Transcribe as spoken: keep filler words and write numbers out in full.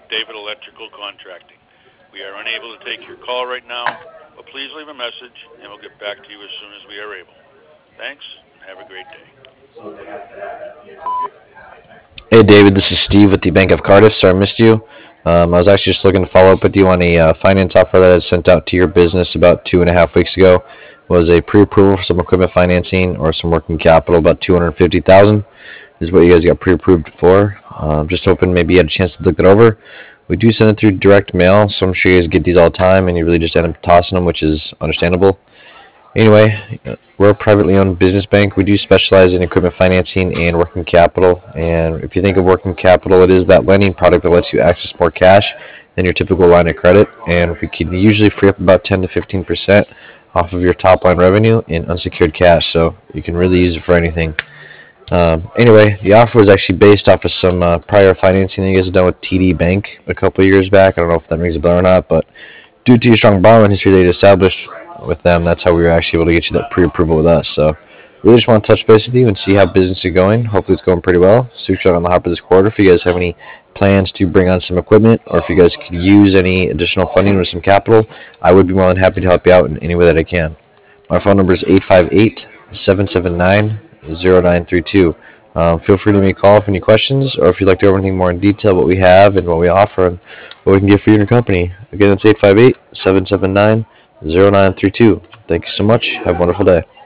David Electrical Contracting. We are unable to take your call right now, but please leave a message and we'll get back to you as soon as we are able. Thanks, and have a great day. Hey David, this is Steve with the Bank of Cardiff. Sorry I missed you. Um, I was actually just looking to follow up with you on a uh, finance offer that I sent out to your business about two and a half weeks ago. It was a pre-approval for some equipment financing or some working capital, about two hundred fifty thousand dollars is what you guys got pre-approved for. Um, just hoping maybe you had a chance to look it over. We do send it through direct mail, so I'm sure you guys get these all the time, and you really just end up tossing them, which is understandable. Anyway, we're a privately owned business bank. We do specialize in equipment financing and working capital. And if you think of working capital, it is that lending product that lets you access more cash than your typical line of credit. And we can usually free up about ten to fifteen percent off of your top line revenue in unsecured cash. So you can really use it for anything. Um, anyway, the offer was actually based off of some uh, prior financing that you guys have done with T D Bank a couple of years back. I don't know if that rings a bell or not, but due to your strong borrowing history that you established with them, that's how we were actually able to get you that pre-approval with us. So really just want to touch base with you and see how business is going. Hopefully it's going pretty well. Super strong on the hopper this quarter. If you guys have any plans to bring on some equipment, or if you guys could use any additional funding or some capital, I would be more than happy to help you out in any way that I can. My phone number is eight five eight, seven seven nine, zero nine three two. Um, feel free to give me a call if any questions, or if you'd like to go over anything more in detail, what we have and what we offer and what we can get for you and your company. Again, it's eight five eight, seven seven nine, zero nine three two. Thank you so much. Have a wonderful day.